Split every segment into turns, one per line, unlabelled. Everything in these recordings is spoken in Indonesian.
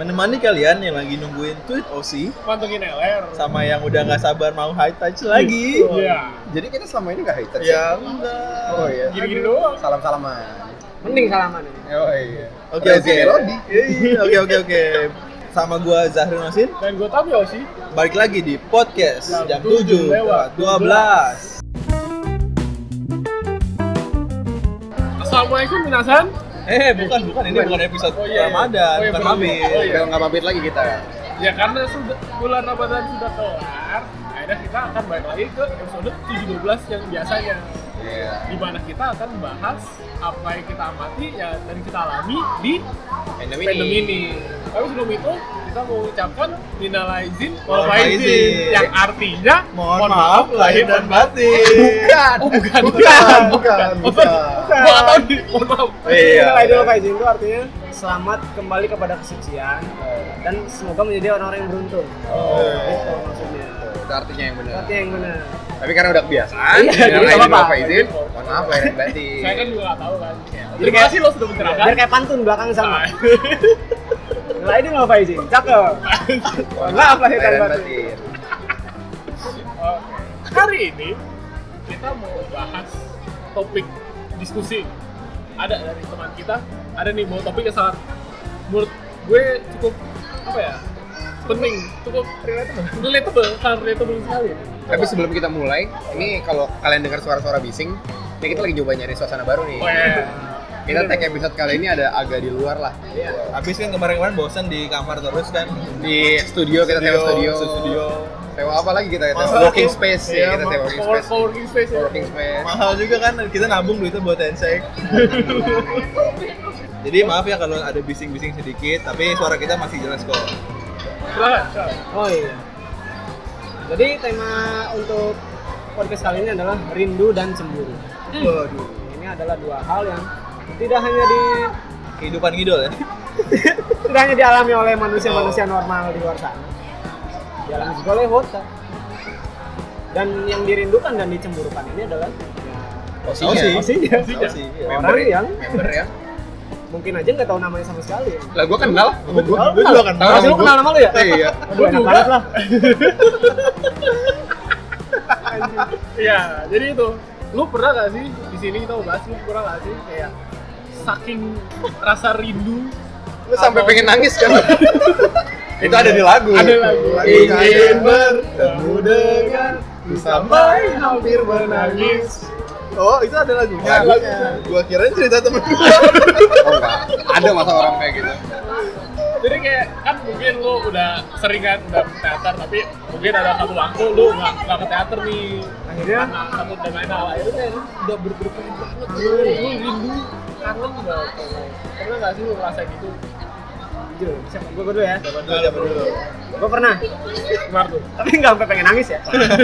menemani kalian yang lagi nungguin tweet OC
Pantengin LR.
sama yang udah nggak sabar mau high touch lagi.
Iya.
Jadi kita selama ini nggak high touch
Ya enggak.
Oh iya.
Gini-gini doang.
Salam-salaman.
Mending salaman ini.
Oh iya.
Oke.
Rezi Melody.
Oke. Sama gua Zahri Nosin.
Dan gue tahu ya sih.
Balik lagi di podcast
Jam
jam 7:12.
Assalamualaikum minasan.
Bukan ini bukan episode
Oh, iya.
Ramadan,
Oh, iya,
bukan
bener.
mabit.
Oh, iya.
Udah nggak mabit lagi kita.
Ya karena sudah bulan Ramadan sudah kelar, akhirnya kita akan balik lagi ke episode 712 yang biasanya.
Iya.
Di mana kita akan bahas apa yang kita amati ya dan kita alami di fandom ini. Tapi sebelum itu kita mau ucapkan minal aizin wal faizin yang artinya
Mohon maaf lahir dan batin.
Bukan.
Oh bukan.
Bukan.
Gua nggak tahu nih. Mohon maaf.
Iya.
Idul Faizin itu artinya selamat kembali kepada kesucian dan semoga menjadi orang-orang yang beruntung. Itu maksudnya.
Itu artinya yang benar.
Artinya yang benar.
Tapi karena udah kebiasaan,
Iya,
jadi
jadi
izin
apa-apa.
izin. Mohon maaf lahir dan batin.
Saya kan juga nggak tahu kan.
Jadi
Terima
kayak-
kasih lo sudah mencerahkan.
Biar kayak pantun belakang sama.
Ah.
Lah ini mau Faizin, cakep. Maaf lahir dan batin.
Oke. Hari ini kita mau bahas topik diskusi. Ada dari teman kita, ada nih bawa topik yang sangat menurut gue cukup apa ya? Penting, cukup sangat relatable sekali.
Tapi sebelum kita mulai, ini kalau kalian dengar suara-suara bising, ini kita lagi coba nyari suasana baru nih.
Oh ya.
Kita tag episode kali ini ada agak di luar lah.
Habis kan kemarin bosan di kamar terus kan.
Di studio kita sewa studio. Sewa apa lagi kita? Working space ya, kita sewa working space.
Working space ya.
Working space.
Mahal juga kan, kita nabung duitnya buat handshake. Jadi maaf ya kalau ada bising-bising sedikit, tapi suara kita masih jelas kok.
Silakan.
Oh iya. Jadi tema untuk podcast kali ini adalah rindu dan cemburu.
Waduh,
Ini adalah dua hal yang tidak hanya
kehidupan ngidol ya.
tidak hanya dialami oleh manusia-manusia normal di luar sana, dialami juga oleh Hota. Dan yang dirindukan dan dicemburukan ini adalah
Osi.
Osinya.
Iya.
Orang yang
member ya.
mungkin aja nggak tahu namanya sama sekali.
Lah gua kenal.
Gue juga kan.
Masih lu kenal nama lu ya?
Iya.
Aduh enak banget lah.
Iya, jadi itu. Lu pernah gak sih di sini kita mau bahas, lu pernah gak sih kayak saking rasa rindu
Lu sampai pengen nangis kan? Itu ada di lagu.
Ada lagu.
Ingin
bertemu dengan
sampai
hampir menangis.
Oh, itu ada lagunya.
Ada lagunya.
Gua kirain cerita temen gua.
Oh enggak. Ada masa orang kayak gitu.
Jadi kayak kan mungkin lu udah sering kan udah ke teater, tapi mungkin ada satu waktu lu nggak ke teater nih.
Akhirnya
Karena satu dan lain hal akhirnya kayak lu udah berpengen banget, lu rindu, kangen banget. Pernah nggak sih lu ngerasain gitu?
jujur, siapa gue dulu ya?
Siapa dulu?
Gue pernah,
Kemarin tuh.
tapi nggak sampai pengen nangis ya.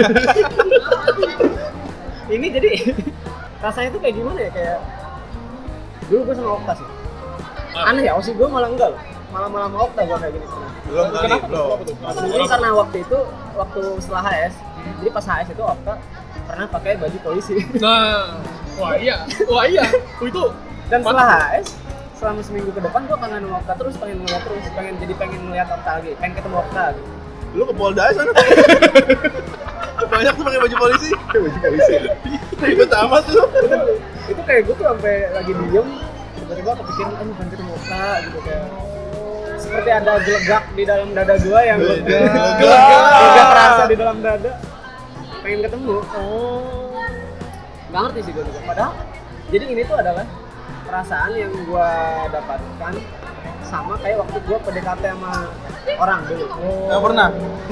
Ini jadi rasanya tuh kayak gimana ya, kayak dulu gue sama Okta sih. Aneh ya, Osi gue malah enggak loh. Malah sama Okta gue kayak gini.
Belum kali,
Kenapa tuh?
belum.
Kenapa tuh?
Jadi karena waktu setelah HS, jadi pas HS itu Okta pernah pakai baju polisi.
Nah, wah iya. Oh, itu
Dan setelah HS, selama seminggu ke depan gue kangen sama Okta terus, pengen ngeliat terus, pengen ngeliat Okta lagi, pengen ketemu Okta gitu.
Lu ke Polda sana. Banyak tuh pakai baju polisi.
Baju polisi.
Ribet amat tuh.
Itu kayak gue tuh sampai lagi diem, tiba-tiba kepikiran pengen ketemu Okta gitu, kayak seperti ada gelegak di dalam dada gue yang gelegak rasa di dalam dada, pengen ketemu. Nggak ngerti sih gue juga. Padahal jadi ini tuh adalah perasaan yang gue dapatkan sama kayak waktu gue PDKT sama orang dulu.
Nggak pernah.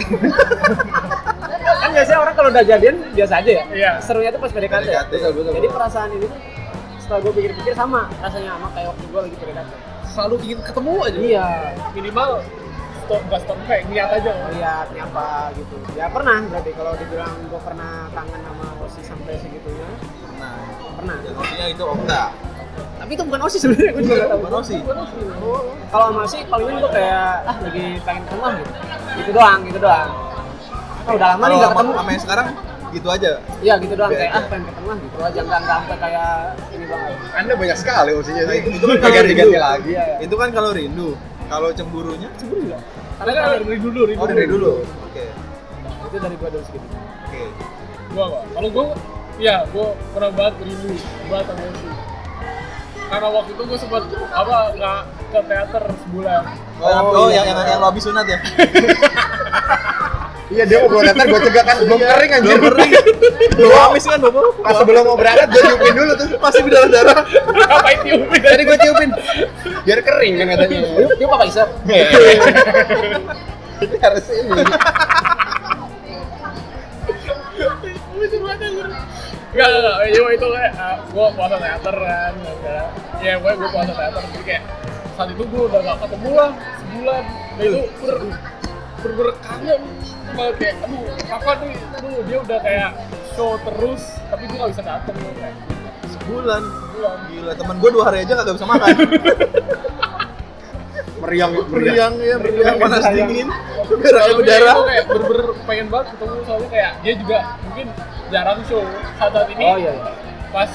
Kan biasanya orang kalau udah jadian biasa aja ya.
Iya.
Serunya tuh pas PDKT.
Betul.
Jadi perasaan ini tuh setelah gue pikir-pikir sama rasanya sama kayak waktu gue lagi PDKT.
selalu ingin ketemu aja.
Iya.
Minimal stop kayak ngeliat aja.
Lihat nih apa gitu. Ya pernah berarti kalau dibilang gue pernah kangen sama Osi sampai segitunya. Pernah.
Dan maksudnya itu Okta.
Tapi itu bukan Osi sebenarnya, gue juga nggak tahu.
Bukan Osi.
Kalau sama Osi palingan gue kayak lagi pengen ketemu gitu. Gitu doang. Oh, udah lama nih
Kalau
nggak ketemu.
sama yang sekarang gitu aja.
Iya gitu doang,
Biasa
kayak
aja.
pengen ketemu gitu aja, nggak sampai kayak ini banget.
Anda banyak sekali maksudnya sih.
Itu kan kalau
ganti-ganti
rindu.
lagi.
Iya.
Itu kan kalau rindu. Kalau cemburunya?
Cemburu juga.
Karena kan dari dulu.
Oh, dari dulu. Oke.
Itu dari gua dulu segitu.
Oke.
Kalau gua pernah banget rindu banget sama itu. Karena waktu itu gua sempat nggak ke teater sebulan.
Oh, yang lo habis sunat ya?
Iya, dia mau bawa teater, gue cegah kan, belum kering anjir.
Belum kering. Belum habis kan, Bobo?
Pas sebelum mau berangkat, gue tiupin dulu tuh.
Masih berdarah-darah.
Ngapain tiupin?
Tadi gue tiupin, biar kering kan katanya.
Dia Pak Isar.
Ini harus ini.
Enggak, itu kayak gue puasa teater kan. Ya, gue puasa teater, jadi kayak saat itu gue udah gak ketemu lah sebulan. Dan itu kangen banget kayak, kapan nih? Dia udah kayak show terus, tapi dia gak bisa dateng kayak
Sebulan. Gila, temen gue 2 hari aja kagak bisa makan.
Meriang.
Meriang panas dingin. Darah
Kalau
berdarah.
itu kayak bener-bener pengen banget ketemu, soalnya kayak dia juga mungkin jarang show saat ini.
Oh iya.
Pas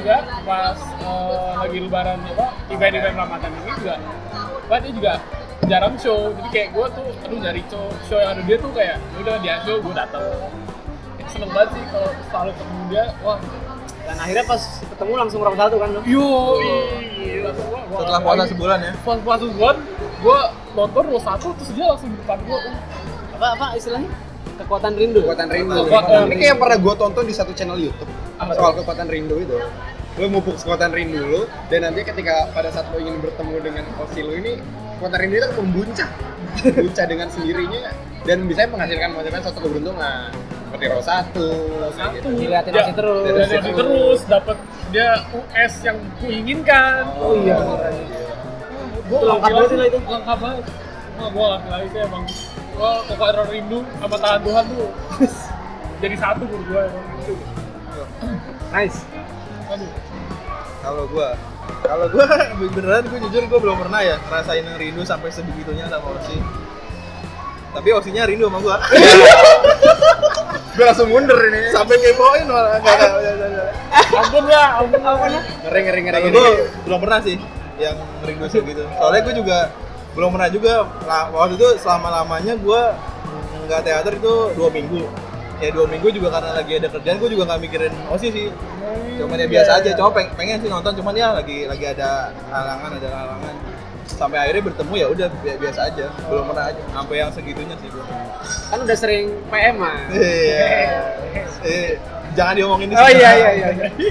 lagi lebaran event Ramadan ini juga, dia juga jarang show. Jadi kayak gue tuh nyari show yang ada dia tuh kayak udah dia show gue datang. Seneng banget sih kalau selalu ketemu dia. Wah,
Dan akhirnya pas ketemu langsung round 1 kan lo?
Setelah puasa sebulan ya.
Pas puasa sebulan, gue nonton row 1 terus dia langsung di depan gue.
Apa istilahnya? Kekuatan rindu.
Kekuatan rindu.
Kekuatan
Ini kayak yang pernah gue tonton di satu channel YouTube.
Apa
Soal kekuatan rindu itu. Lo mupuk kekuatan rindu lo, dan nanti ketika pada saat lo ingin bertemu dengan Osi lo ini, kekuatan rindu itu membuncah dengan sendirinya, dan bisa menghasilkan suatu keberuntungan. Seperti row 1.
Dilihatin masih
terus dapat dia US yang kuinginkan.
Oh iya.
Gue
Lengkap banget lah itu.
Lengkap banget. Gue laki-laki sih emang. Gue kekuatan rindu sama tangan Tuhan tuh jadi satu menurut gue emang.
Nice.
Aduh.
Kalau gue beneran gue jujur gue belum pernah ya ngerasain yang rindu sampai sebegitunya sama Osi. Tapi Osinya rindu sama gue.
Gue langsung mundur ini.
Sampai kepoin malah.
Ampun lah.
Ngeri.
Kalau gue belum pernah sih yang rindu segitu. Soalnya gue juga belum pernah juga. Waktu itu selama-lamanya gue nggak teater itu 2 minggu. Ya 2 minggu juga karena lagi ada kerjaan, gue juga nggak mikirin Osi sih. Cuman ya biasa aja, cuma pengen sih nonton, cuman ya lagi ada halangan. Sampai akhirnya bertemu ya udah biasa aja, belum pernah aja sampai yang segitunya sih gue.
Kan udah sering PM ah.
Iya. Jangan diomongin di
Oh
sini.
iya.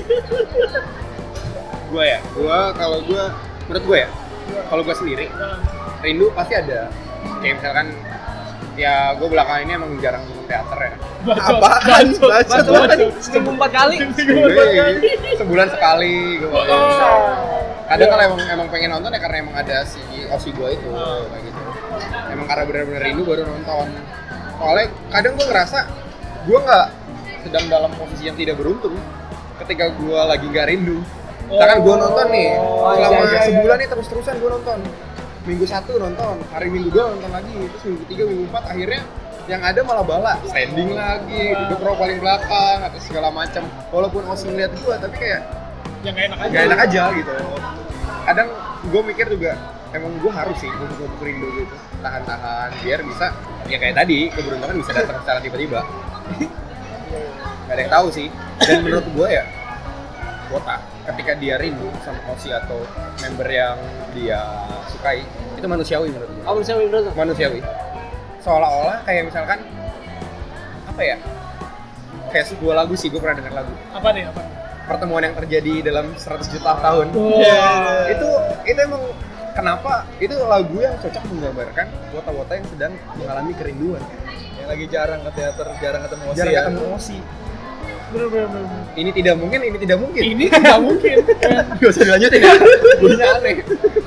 Menurut gue ya, kalau gue sendiri rindu pasti ada. Kayak misalkan ya gue belakangan ini emang jarang nonton teater ya.
Apaan?
Seminggu 4 kali.
Sebulan sekali gue. Kadang kalau emang pengen nonton ya karena emang ada si Osi gue itu kayak gitu. Emang karena benar-benar rindu baru nonton. Soalnya kadang gue ngerasa gue nggak sedang dalam posisi yang tidak beruntung ketika gue lagi nggak rindu. Misalkan gue nonton nih selama sebulan nih terus-terusan gue nonton. Minggu 1 nonton, hari Minggu 2 nonton lagi, terus Minggu 3, Minggu 4 akhirnya yang ada malah bala, standing lagi, duduk row paling belakang atau segala macam. Walaupun Osi ngeliat gue, tapi kayak
yang gak
enak aja gitu. Kadang gue mikir juga emang gue harus sih untuk rindu gitu, tahan biar bisa ya kayak tadi keberuntungan bisa datang secara tiba-tiba. Gak ada yang tahu sih. Dan menurut gue ya Wota ketika dia rindu sama Osi atau member yang dia sukai itu manusiawi menurut gue.
Oh,
Manusiawi. Seolah-olah kayak misalkan apa ya? Kayak sebuah lagu sih, gue pernah dengar lagu.
Apa nih?
Pertemuan yang terjadi dalam 100 juta tahun. Itu emang kenapa itu lagu yang cocok menggambarkan wota-wota yang sedang mengalami kerinduan.
Yang lagi jarang ke teater, jarang ketemu Osi.
Jarang
ya.
ketemu Osi.
Bener.
Ini tidak mungkin.
Ini tidak mungkin.
Gak usah dilanjutin ya. Bunyinya aneh.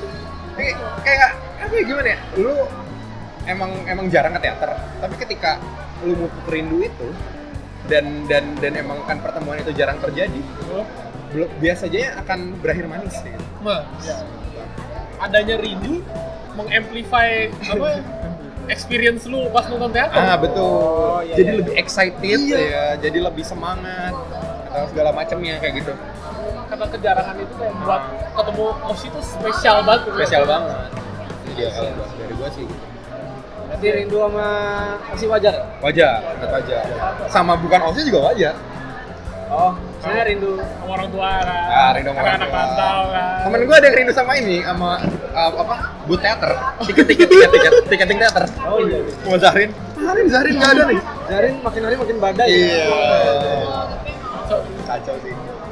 Kayak apa ya, gimana ya? Lu emang jarang ke teater, tapi ketika lu mupuk rindu itu dan emang kan pertemuan itu jarang terjadi, biasanya akan berakhir manis gitu.
Adanya rindu mengamplify experience lu pas nonton teater.
Betul.
Iya,
Jadi
iya.
lebih excited ya, jadi lebih semangat atau segala macamnya kayak gitu.
Karena kejarangan itu kayak buat ketemu Osi itu spesial banget.
Spesial banget. dia kalau dari gua sih.
Berarti rindu sama masih wajar ya?
Wajar. Sama bukan OSIS juga wajar.
Oh, saya rindu
Sama orang tua kan.
Rindu sama
Karena
orang
anak
tua.
rantau kan.
Temen gue ada yang rindu sama ini, sama booth teater, tiketing teater.
Oh iya.
Mau Zahrin nggak ada nih.
Zarin makin hari makin badai.
Iya.
So,
Kacau sih.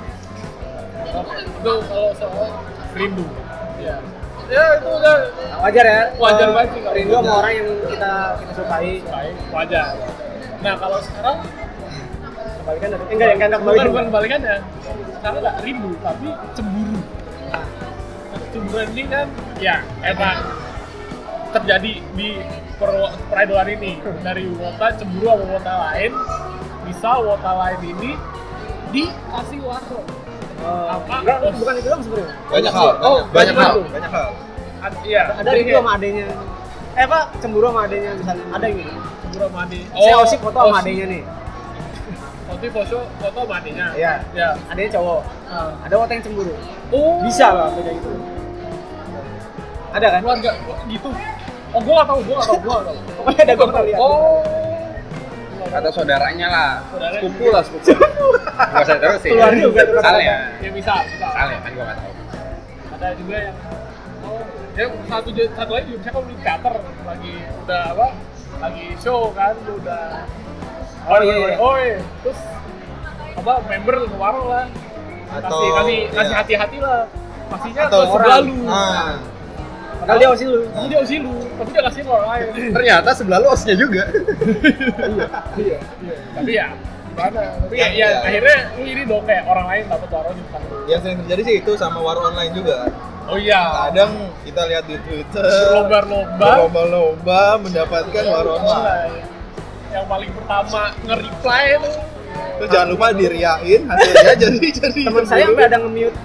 itu kalau soal rindu. Ya. Ya itu udah
Wajar ya.
Wajar banget sih kalau
Rindu sama orang yang kita sukai.
baik, wajar. Nah kalau sekarang
Kebalikan dari enggak kebalikan.
bukan kebalikannya. Sekarang nggak rindu tapi cemburu. Cemburu ini kan ya emang terjadi di peridolan ini dari wota cemburu sama wota lain. Bisa wota lain ini dikasih warna. Apa?
Enggak, bukan itu doang sebenarnya.
Banyak hal.
Banyak hal.
Iya.
Ada rindu sama adenya. Apa? Cemburu sama adenya misalnya. Ada yang gitu.
Cemburu sama adik.
Saya osip foto sama adenya nih.
Foto sama adiknya.
Iya.
Ya.
Adenya cowok. Ada wota yang cemburu.
Oh.
Bisa lah kayak gitu. Ada kan?
Keluarga gitu. Oh, gua nggak tahu.
Pokoknya ada gua pernah lihat.
Oh.
Atau saudaranya lah,
Saudaranya.
sepupu lah sepupu. Nggak usah terus sih.
Keluar juga tuh kata-kata.
Misalnya,
Ya bisa.
kan gua nggak tahu.
Ada juga yang ya satu lagi juga misalnya kalau di teater lagi udah apa? Lagi show kan udah
Oh iya.
Terus apa member ke warung lah.
Atau,
kasih
iya.
hati-hati lah. Kasihnya
Atau
ke sebelah lu.
Padahal dia osi lu.
Jadi dia usil lu, tapi dia kasih ke orang lain.
Ternyata sebelah lu osnya juga.
Iya.
Tapi ya gimana? Tapi ya
Iya.
akhirnya lu ini dong kayak orang lain dapat warung bukan lu.
Yang sering terjadi sih itu sama war online juga.
Oh iya.
Kadang kita lihat di Twitter
Lomba-lomba
mendapatkan war online.
yang paling pertama nge-reply itu
Terus jangan lupa diriain hasilnya jadi
Teman saya sampai ada nge-mute.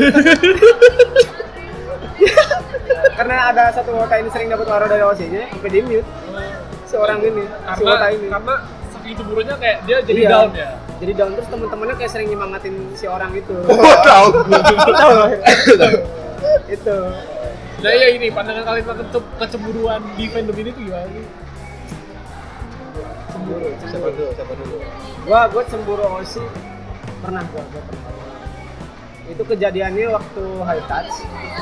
Karena ada satu wota ini sering dapat waro dari OC-nya, sampai di mute seorang ini, si wota ini.
karena saking cemburunya kayak dia jadi
Iya.
down ya.
Jadi down terus teman-temannya kayak sering nyemangatin si orang itu.
Tahu.
Tahu loh. Itu.
Nah ya ini pandangan kalian tentang kecemburuan di fandom ini tuh gimana sih?
Cemburu.
Siapa dulu?
Gua cemburu OC pernah gua pernah. Itu kejadiannya waktu High Touch.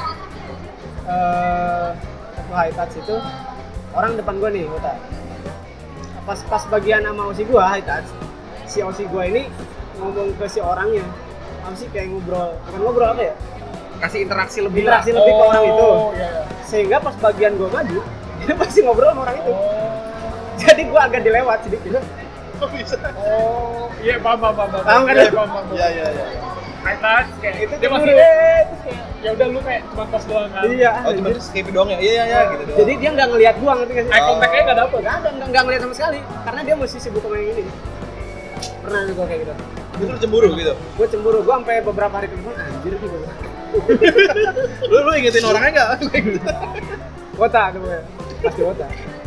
Waktu High Touch itu orang depan gua nih, wota. Pas bagian sama OC gua High Touch, si OC gua ini ngomong ke si orangnya. Apa sih kayak ngobrol apa ya?
Kasih interaksi lebih.
Interaksi lebih ke orang itu.
Iya.
Sehingga pas bagian gua maju, dia masih ngobrol sama orang itu. Jadi gua agak dilewat sedikit.
Kok bisa?
Oh, iya paham.
Paham kan?
Iya, paham.
Iya.
High touch kayak
Itu
dia masih
cemburu.
terus kayak ya udah lu kayak cuma tos doang kan.
Iya.
Oh cuma skip doang ya? Iya gitu doang.
Jadi dia nggak ngelihat gua, ngerti nggak sih?
Eye contact-nya nggak dapet.
Nggak ngelihat sama sekali, karena dia masih sibuk sama yang ini. Pernah nih gua kayak gitu.
Justru cemburu gitu.
Gue cemburu, gue sampai beberapa hari kemudian anjir gitu.
Lu ingetin orangnya nggak?
Wota tuh gue, pasti wota.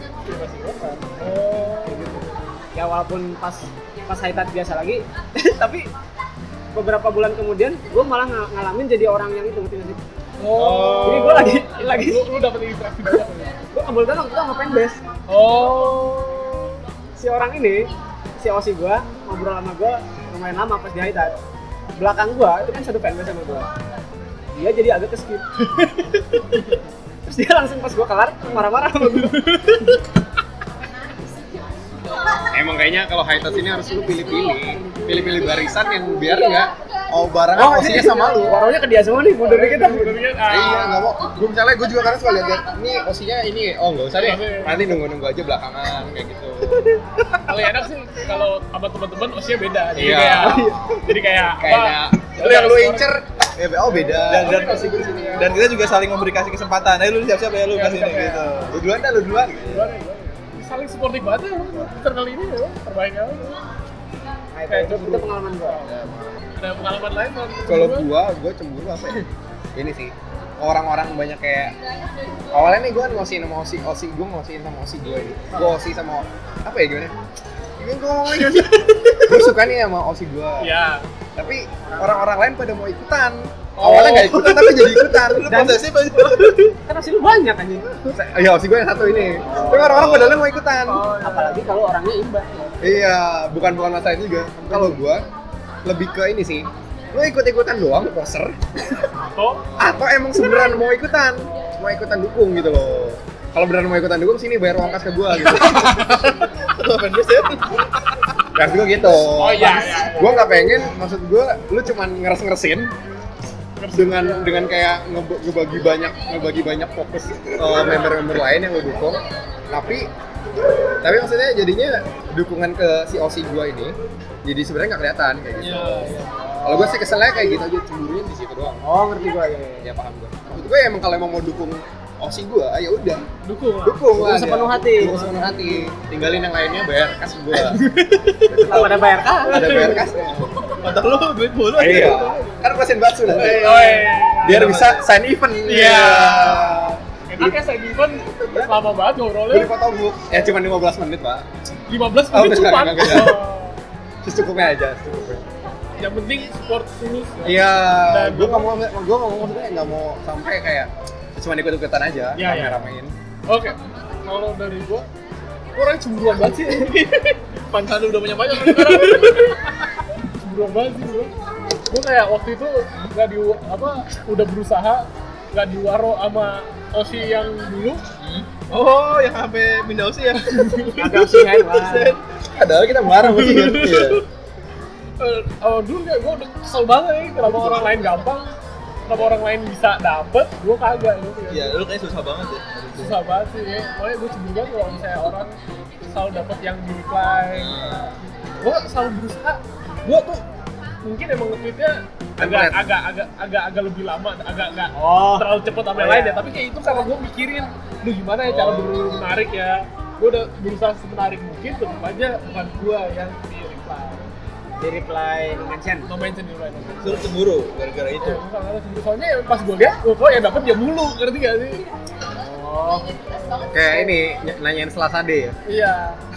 Oh.
Kayak gitu. Ya walaupun pas High Touch biasa lagi, tapi beberapa bulan kemudian gue malah ngalamin jadi orang yang itu, ngerti nggak sih?
Oh.
Jadi gue lagi
lu dapet interaksi banyak.
gue kebetulan waktu itu sama fanbase.
Oh.
Si orang ini, si OC gue ngobrol sama gue lumayan lama pas di High Touch. Belakang gue itu kan satu fanbase sama gue. Dia jadi agak ke-skip. Terus dia langsung pas gue kelar marah-marah sama gue.
Emang kayaknya kalau high touch ini harus lu pilih-pilih barisan yang biar nggak barang
Oh,
osinya sama lu.
Warungnya ke dia semua nih, mundur dikit dah.
Iya, nggak mau. Gue juga kadang suka lihat ini osinya ini. Oh, nggak usah deh. Nanti nunggu aja belakangan kayak gitu.
Paling enak sih kalau sama teman-teman usia beda. Jadi
Iya.
kayak
Lu yang lu incer, beda.
Dan kita juga saling memberi kasih kesempatan. Ayo lu siap-siap ya lu kasih nih gitu.
Lu duluan.
saling sportif banget ya kali ini ya terbaik banget.
Nah, itu pengalaman gua.
Ada pengalaman lain kan?
Kalau gua cemburu apa ya? Ini sih orang-orang banyak kayak awalnya nih gua ngosiin sama osi gua ngosiin sama osi gua ini. Gua osi sama apa ya gimana? Ini gua ngomong lagi sih. Gua suka nih sama osi gua.
Iya.
Tapi orang-orang lain pada mau ikutan. Awalnya nggak ikutan tapi jadi ikutan.
Lu posesif aja.
Kan hasil banyak anjing.
Iya, Osi gue yang satu ini. Tapi orang-orang padahal mau ikutan.
Apalagi kalau orangnya imbang.
Iya, bukan masalah itu juga. Kalau gue lebih ke ini sih. Lu ikut-ikutan doang poser atau emang sebenernya mau ikutan dukung gitu loh. Kalau beneran mau ikutan dukung sini bayar uang kas ke gue gitu.
Atau fanbase ya?
Kan gue gitu.
Oh iya.
Gue nggak pengen, maksud gue lu cuman ngeresin dengan kayak ngebagi banyak fokus member-member lain yang lu dukung. Tapi maksudnya jadinya dukungan ke si Osi gue ini jadi sebenarnya nggak kelihatan kayak gitu. Kalau gue sih keselnya kayak gitu aja, cemburunya di situ doang.
Oh, ngerti gue ya.
Ya paham gue. Maksud gue emang kalau emang mau dukung Osi gue, ya udah.
Dukung
Dukung
sepenuh hati.
Dukung sepenuh hati. Tinggalin yang lainnya bayar kas gue.
Kalau ada bayar kah?
Ada bayar kas.
Otak lu duit mulu.
Iya. Kan mesin bakso nanti. Biar
Biar
bisa sign event.
Iya. Enaknya saya event lama banget ngobrolnya.
Beli fotobook. Ya cuma 15 menit, Pak.
15
Oh,
menit
enggak,
cuma.
enggak. Secukupnya aja, secukupnya.
Yang penting support tulus.
Iya,
Dan
gue nggak mau maksudnya nggak mau sampai kayak cuma ikut-ikutan aja,
Iya, iya.
rame-ramein.
Oke. Kalau dari gua orang cemburuan banget sih.
Pansan lu udah punya banyak sekarang.
Cemburuan banget sih bro. Gua kayak waktu itu nggak udah berusaha nggak diwaro sama Osi yang dulu.
Oh, yang sampai pindah Osi ya?
Agak sih kan.
Padahal kita marah masih kan. Iya.
Dulu kayak gue udah kesel banget nih kenapa orang lain gampang, kenapa orang lain bisa dapet, gue kagak gitu ya.
Iya, lu kayaknya susah banget ya.
Susah banget sih ya, pokoknya gue cemburu banget kalau misalnya orang selalu dapet yang di reply. Gue selalu berusaha, gue tuh mungkin emang nge-tweetnya agak lebih lama, agak terlalu cepet sama yang lain ya. Tapi kayak itu karena gue mikirin, lu gimana ya cara menarik ya. Gue udah berusaha semenarik mungkin, tetep aja bukan gue yang di reply.
Di reply
No mention di reply.
Lu cemburu gara-gara itu.
Soalnya pas gue liat, kok yang dapet dia mulu, ngerti gak sih?
Oh,
Kayak ini nanyain Selasa D ya.
Iya.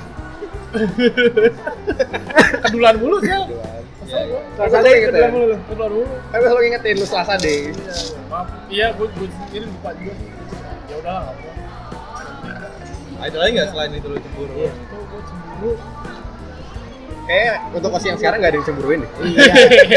Kedulan mulu sih.
Selasa deh kedulan mulu.
Kedulan mulu.
Kan gue selalu ngingetin lu Selasa D.
Maaf. Iya, gue ini lupa juga sih. Ya udah lah.
Ada lagi nggak selain itu lu cemburu?
Iya, itu gue cemburu.
Kayak untuk Osi yang sekarang nggak ada yang cemburuin deh.
Iya.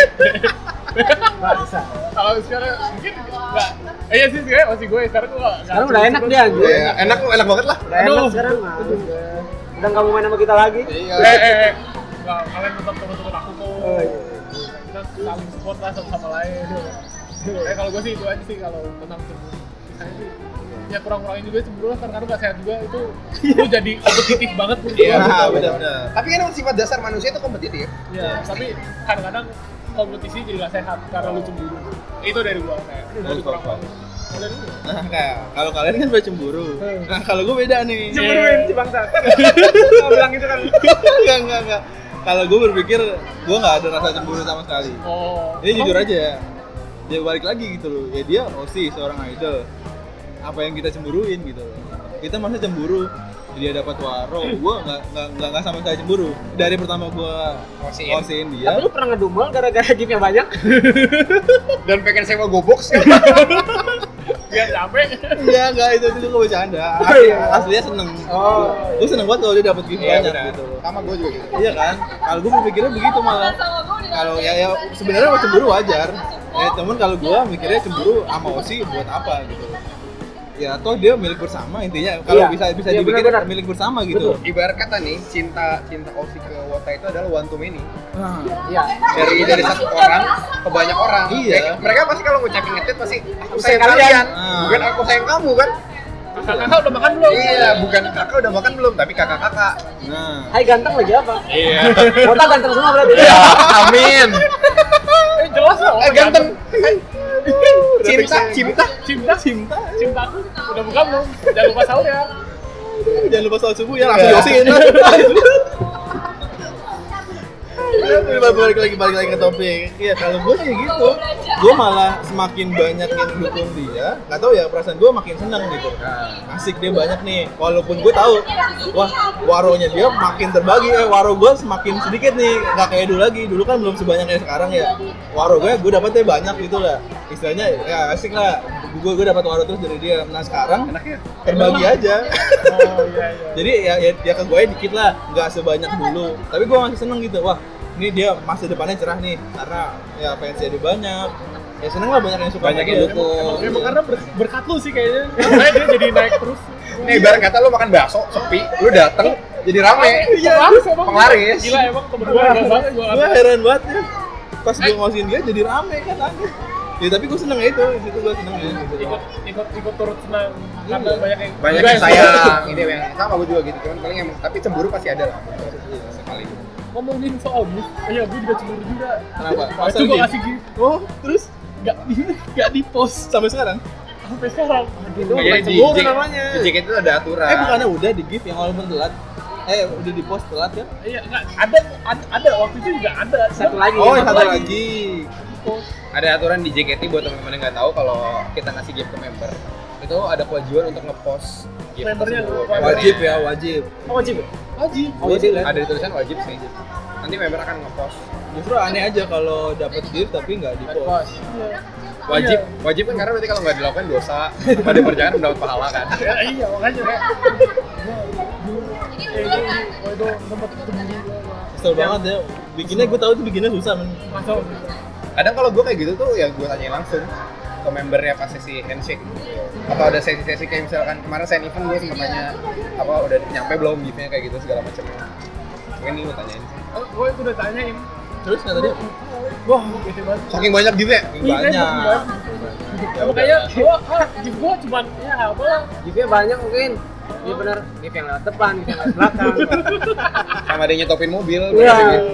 Nggak bisa.
Kalau sekarang mungkin enggak. Iya sih sekarang masih gue sekarang gue enggak.
Sekarang udah enak dia anjir.
Iya, enak banget lah.
Udah enak
Aduh.
sekarang mah. Udah nggak mau main sama kita lagi.
Iya.
Enggak, kalian tetap teman-teman aku kok.
Oh, iya.
Kita saling support lah satu sama lain. Kalau gue sih itu aja sih kalau tentang cemburu. Misalnya sih ya kurang-kurangin juga cemburu lah karena nggak sehat juga itu lu jadi kompetitif banget pun.
Iya, benar-benar.
Tapi kan emang sifat dasar manusia itu kompetitif.
Iya, tapi kadang-kadang kompetisi jadi nggak sehat karena lu cemburu. Itu dari gua kayak. Dari kurang-kurangin. Kalau dari lu?
Nah, kayak kalau kalian kan pada cemburu. Nah, kalau gue beda nih.
Cemburuin si bangsa. Mau bilang gitu kan.
Enggak. Kalau gue berpikir gue nggak ada rasa cemburu sama sekali.
Oh.
Ini jujur aja ya. Dia balik lagi gitu loh. Ya dia Osi seorang idol. Apa yang kita cemburuin gitu loh. Kita masa cemburu dia dapat waro, gue nggak sama sekali cemburu. Dari pertama gue Osiin dia.
Tapi lu pernah ngedumel gara-gara gymnya banyak?
Dan pengen sewa gobox.
Biar capek.
Enggak, itu gue bercanda. Aslinya seneng.
Oh.
Gue seneng banget kalau dia dapat gift banyak gitu.
Sama gue juga gitu.
Iya kan? Kalau gue berpikirnya begitu malah. Kalau ya sebenarnya cemburu wajar. Temen kalau gue mikirnya cemburu sama Osi buat apa gitu. Ya toh dia milik bersama intinya. Kalau bisa
Iya,
dibikin
benar-benar.
milik bersama gitu.
Ibarat kata nih, cinta Osi ke Wota itu adalah one to many.
Nah,
Iya.
Dari satu orang ke banyak orang.
Iya.
Ya, mereka pasti kalau ngucapin nge-tweet pasti aku sayang
sayang
kalian.
kalian.
Bukan aku sayang kamu kan?
Kakak udah makan belum?
Iya, bukan kakak udah makan belum, tapi kakak-kakak.
nah.
Hai ganteng lagi apa?
Iya.
Kota ganteng semua berarti.
Amin.
Jelas loh.
Ganteng. Cinta.
Cintaku udah buka belum? Jangan lupa sahur ya.
Jangan lupa soal subuh ya, langsung Yosiin. balik lagi ke topik. Iya, kalau gue sih gitu. Gue malah semakin banyak yang dukung dia. Nggak tahu ya, perasaan gue makin senang gitu. Asik dia banyak nih. Walaupun gue tahu, wah waronya dia makin terbagi. Waro gue semakin sedikit nih. Nggak kayak dulu lagi. Dulu kan belum sebanyak yang sekarang ya. Waro gue dapetnya banyak gitu lah. istilahnya ya asik lah. Gue dapat wadah terus dari dia. Nah sekarang
Enaknya.
terbagi aja.
Oh iya.
Jadi ya ke gue dikit lah, nggak sebanyak dulu. Tapi gue masih seneng gitu. Wah, ini dia masa depannya cerah nih karena ya fansnya dia banyak. Ya seneng lah banyak yang suka.
Banyak yang dukung.
Emang karena berkat lu sih kayaknya. Makanya dia jadi naik terus.
Nih ibarat kata lu makan bakso sepi, lu dateng jadi rame.
Iya,
Penglaris.
Gila emang temen gue hebat banget gue.
Gue heran banget ya. Pas gue ngasihin dia jadi rame kan aneh. Ya tapi gue seneng itu gue seneng ya. Gitu.
Ikut turut senang karena
Banyak yang sayang. Ini yang sama gue juga gitu. Cuman paling emang tapi cemburu pasti ada lah. Sekali.
ngomongin soal gift, ya gue juga cemburu juga.
Kenapa?
Masa gue kasih gift,
Oh, terus
nggak di post
sampai sekarang?
sampai sekarang.
Itu
Jadi
bukan
di
cemburu namanya.
Di JKT itu ada aturan.
Bukannya udah di gift yang walaupun telat? Udah di post telat kan?
Iya, nggak ada waktu itu juga ada.
Satu lagi.
Oh,
yang
satu lagi.
Ada aturan di JKT buat teman-teman yang nggak tahu kalau kita ngasih gift ke member itu ada kewajiban untuk nge-post gift
Membernya
tersebut.
wajib.
Wajib ya, wajib.
Oh, wajib. Ya?
Wajib.
Oh, wajib. Ya?
Ada tulisan wajib sih. Nanti member akan nge-post.
Justru aneh aja kalau dapat gift tapi nggak di post.
Wajib, wajib kan karena berarti kalau nggak dilakukan dosa, pada perjalanan mendapat pahala kan.
Ya, iya, makanya kayak itu tempat cemburu.
Kesel banget ya. Bikinnya gue tahu tuh bikinnya susah men.
Masuk.
Kadang kalau gue kayak gitu tuh ya gue tanyain langsung ke membernya pas sesi handshake atau ada sesi-sesi kayak misalkan kemarin saya event gue sempat tanya apa udah nyampe belum giftnya kayak gitu segala macam. Mungkin ini gue tanyain sih.
Gue itu udah tanyain.
Terus kata dia,
Wah, gitu banget.
Saking banyak giftnya.
banyak.
Ya, makanya gift gue cuman ya apa lah.
Giftnya banyak mungkin. Iya benar. Gift yang lewat depan, gift yang lewat belakang.
Sama dia nyetopin mobil.
Iya.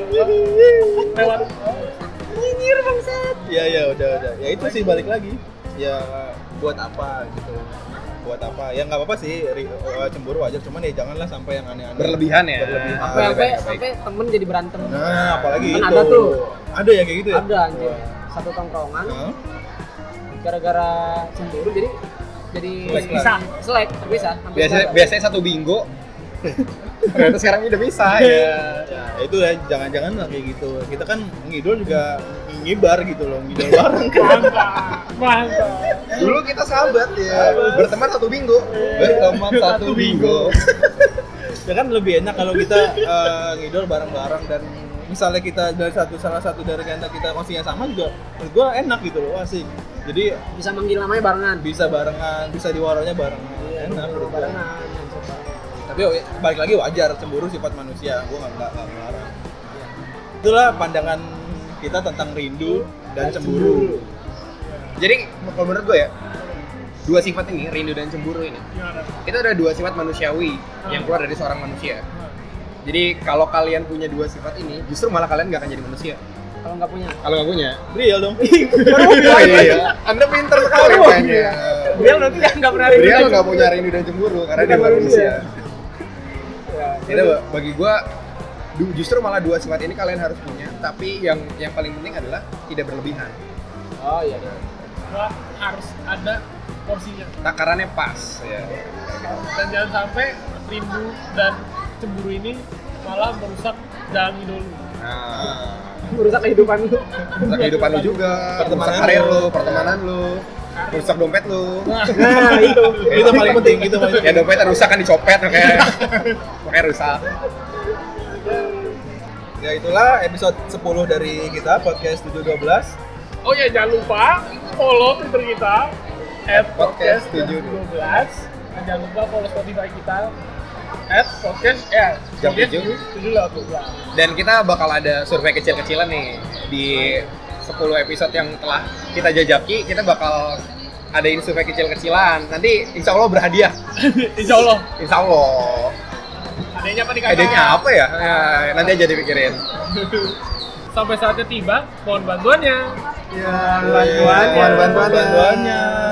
Lewat
Nyinyir bangsat.
Ya udah. Ya itu sih balik lagi. Ya buat apa gitu. Buat apa? Ya nggak apa-apa sih cemburu wajar, cuman ya janganlah sampai yang aneh-aneh.
Berlebihan ya.
Berlebihan.
Sampai temen jadi berantem.
Nah, apalagi
Kan
itu.
ada tuh.
Ada ya kayak gitu ya?
Ada anjir. Satu tongkrongan
Hah?
gara-gara cemburu jadi
Selek
terpisah.
Biasanya satu bingo. Ternyata sekarang udah bisa ya.
Ya itu ya, jangan-jangan lah kayak gitu. Kita kan ngidol juga ngibar gitu loh, ngidol bareng kan.
mantap.
Dulu kita sahabat ya. Berteman satu bingo.
Berteman satu bingo. Ya kan lebih enak kalau kita ngidol bareng-bareng dan misalnya kita dari salah satu dari kanta kita konsepnya sama juga, menurut gua enak gitu loh, asik. Jadi
bisa manggil namanya barengan.
bisa barengan, bisa di waronya barengan. Enak menurut gua.
Barengan.
Tapi balik lagi wajar, cemburu sifat manusia, gue nggak melarang. Itulah pandangan kita tentang rindu dan cemburu.
Jadi kalau menurut gue ya, dua sifat ini, rindu dan cemburu ini,
Gimana?
itu ada dua sifat manusiawi yang keluar dari seorang manusia. Jadi kalau kalian punya dua sifat ini, justru malah kalian nggak akan jadi manusia.
Kalau nggak punya.
Kalau nggak punya,
Real dong.
oh iya, Anda pintar sekali kayaknya.
Dia nanti nggak pernah
Dia nggak punya rindu dan cemburu karena dia bukan manusia. Itu bagi gue justru malah dua sifat ini kalian harus punya, tapi yang paling penting adalah tidak berlebihan.
Oh iya.
Gua harus ada porsinya.
Takarannya pas ya.
Dan jangan sampai rindu dan cemburu ini malah merusak jalan hidup lu.
Nah,
Merusak kehidupan lu.
merusak kehidupan lu juga,
Pertemanan
merusak karir
lu.
lu, pertemanan lu, merusak dompet lu.
Nah,
Itu paling penting, itu paling
Ya
penting.
dompetnya rusak kan dicopet makanya rusak.
Ya itulah episode 10 dari kita podcast 712.
Oh ya, jangan lupa follow Twitter kita @podcast712. Dan jangan lupa follow Spotify kita @podcast
Jam
podcast
7.
712.
Dan kita bakal ada survei kecil-kecilan nih di 10 episode yang telah kita jajaki. Kita bakal adain survei kecil-kecilan. Nanti insya Allah berhadiah.
Insya Allah.
Insya Allah.
Adanya apa nih kakak?
Idenya apa ya? Nanti aja dipikirin.
Sampai saatnya tiba, mohon bantuannya.
Ya,
Mohon bantuannya.
Bantuannya.